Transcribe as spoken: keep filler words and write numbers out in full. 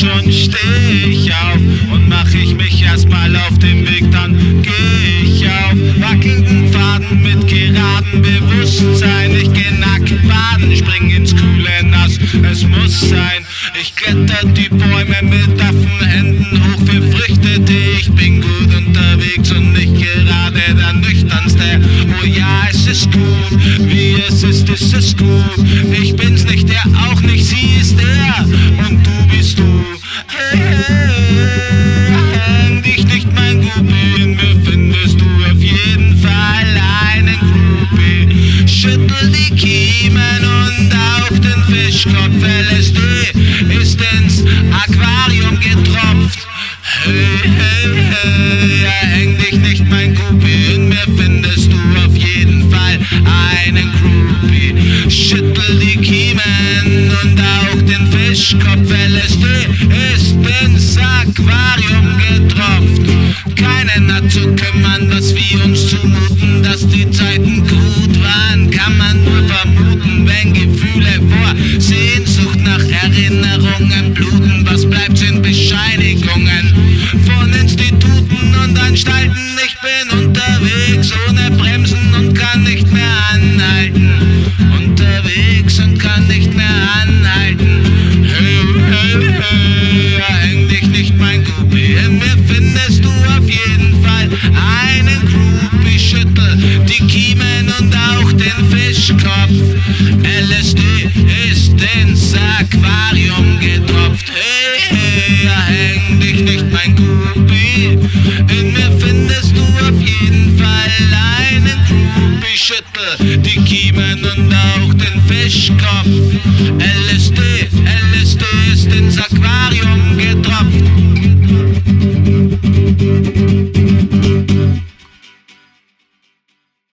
schon steh ich auf und mach ich mich erstmal auf den Weg, dann geh ich auf wackelnden Pfaden mit geradem Bewusstsein. Ich geh nackt baden, spring ins kühle Nass, es muss sein. Ich kletter die Bäume mit affen Händen hoch für Früchte, die ich bin gut unterwegs und nicht gerade der nüchternste. Oh ja, es ist gut, wie es ist, ist es gut. Ich bin's nicht, der auch nicht, sie ist der und du bist du. Hey, hey, häng dich nicht, mein Groupie, in mir findest du auf jeden Fall einen Groupie. Schüttel die Kiemen und auch den Fischkopf, L S D ist ins Aquarium getropft. Hey, hey, hey, häng dich nicht, mein Groupie, in mir findest du auf jeden Fall einen Groupie. Schüttel die Kiemen und auch den Fischkopf,